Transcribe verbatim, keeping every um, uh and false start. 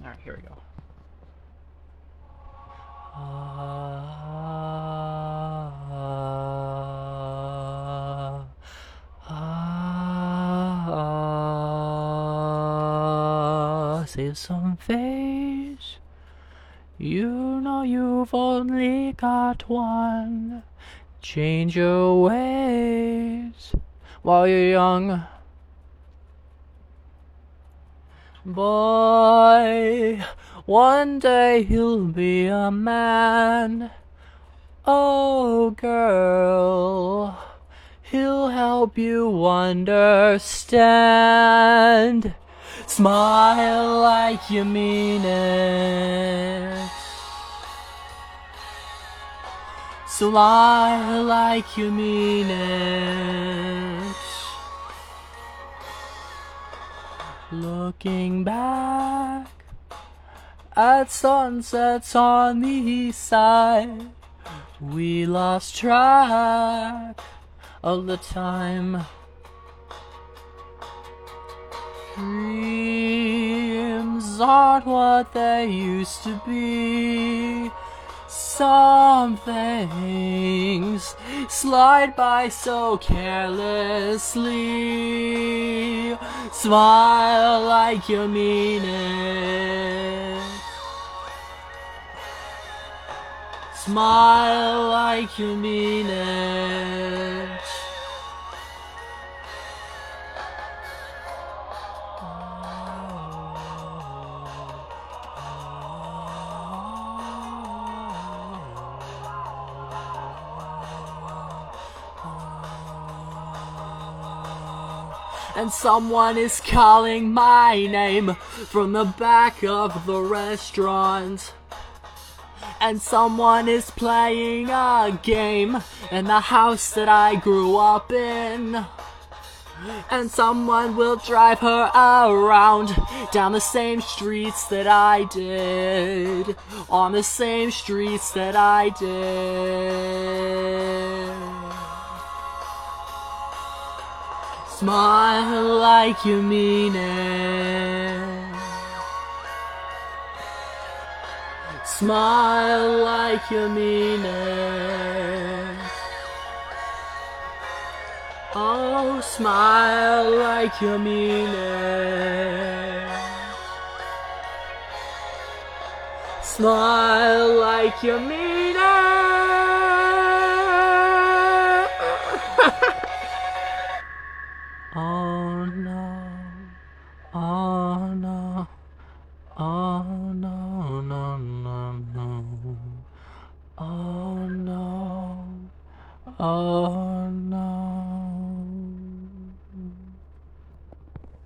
Alright, here we go. Ah, ah, ah, save some face. You know you've only got one. Change your ways while you're young. Boy, one day he'll be a man. Oh, girl, he'll help you understand. Smile like you mean it. Smile like you mean it. Looking back at sunsets on the east side, we lost track of the time. Dreams aren't what they used to be. Some things slide by so carelessly. Smile like you mean it. Smile like you mean it. And someone is calling my name from the back of the restaurant. And someone is playing a game in the house that I grew up in. And someone will drive her around down the same streets that I did, on the same streets that I did. Smile like you mean it. Smile like you mean it. Oh, smile like you mean it. Smile like you mean it. Oh no, oh no, oh no, no, no, no. Oh no, oh no.